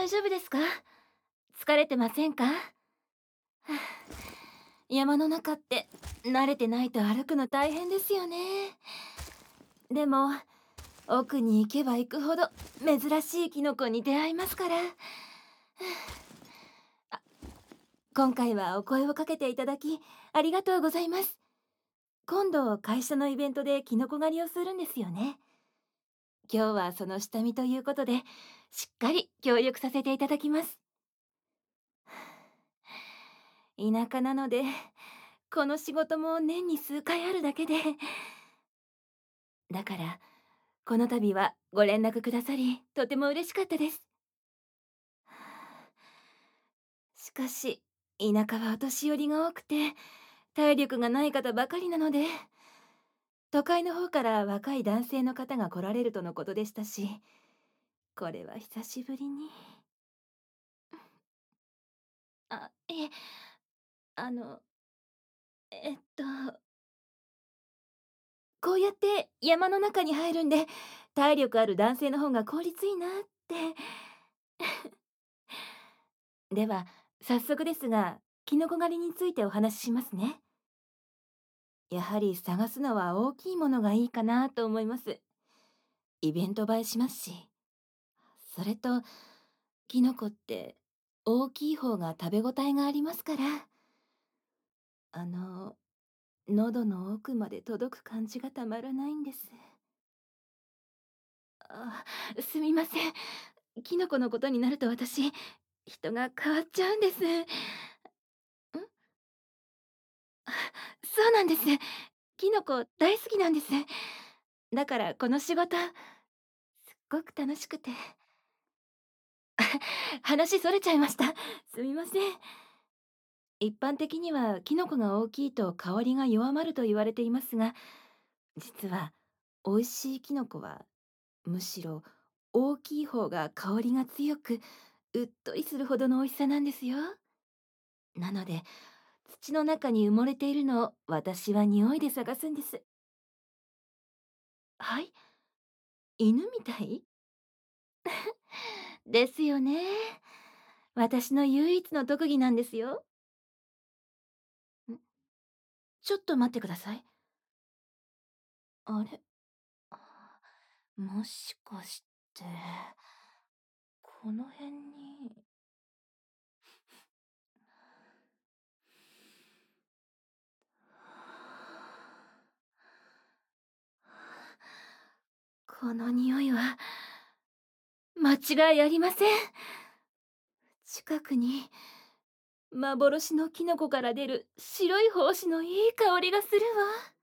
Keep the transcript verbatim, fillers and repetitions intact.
大丈夫ですか？疲れてませんか？はあ、山の中って慣れてないと歩くの大変ですよね。でも奥に行けば行くほど珍しいキノコに出会いますから。はあ、あ、今回はお声をかけていただきありがとうございます。今度会社のイベントでキノコ狩りをするんですよね。今日はその下見ということでしっかり協力させていただきます。田舎なのでこの仕事も年に数回あるだけで、だからこの度はご連絡くださりとても嬉しかったです。しかし田舎はお年寄りが多くて体力がない方ばかりなので、都会の方から若い男性の方が来られるとのことでしたし、これは久しぶりに。あ、いえ、あの、えっと、こうやって山の中に入るんで体力ある男性の方が効率いいなって。では早速ですがキノコ狩りについてお話ししますね。やはり探すのは大きいものがいいかなと思います。イベント映えしますし。それとキノコって大きい方が食べ応えがありますから。あの喉の奥まで届く感じがたまらないんです。あ、すみません。キノコのことになると私人が変わっちゃうんです。ん？あ、そうなんです。キノコ大好きなんです。だからこの仕事すっごく楽しくて。話それちゃいました。すみません。一般的にはキノコが大きいと香りが弱まると言われていますが、実は美味しいキノコはむしろ大きい方が香りが強く、うっとりするほどの美味しさなんですよ。なので土の中に埋もれているのを私は匂いで探すんです。はい？犬みたい？ですよね。私の唯一の特技なんですよ。ん？ちょっと待ってください。あれ？もしかして、この辺に。この匂いは間違いありません。近くに幻のキノコから出る白い胞子のいい香りがするわ。